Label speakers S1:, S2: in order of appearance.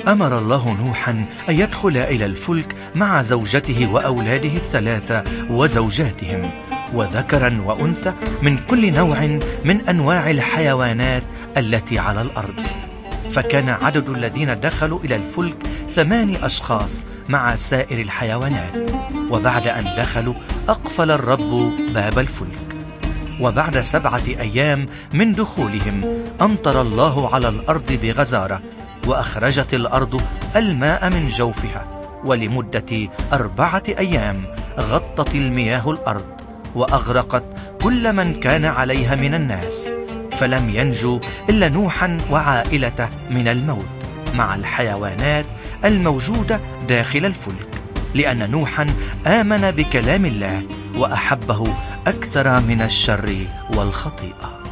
S1: أمر الله نوحا أن يدخل إلى الفلك مع زوجته وأولاده الثلاثة وزوجاتهم، وذكرا وأنثى من كل نوع من أنواع الحيوانات التي على الأرض. فكان عدد الذين دخلوا إلى الفلك 8 أشخاص مع سائر الحيوانات. وبعد أن دخلوا أقفل الرب باب الفلك. وبعد 7 أيام من دخولهم أمطر الله على الأرض بغزارة، وأخرجت الأرض الماء من جوفها، ولمدة 4 أيام غطت المياه الأرض وأغرقت كل من كان عليها من الناس، فلم ينجو إلا نوحا وعائلته من الموت مع الحيوانات الموجودة داخل الفلك، لأن نوحا آمن بكلام الله وأحبه أكثر من الشر والخطيئة.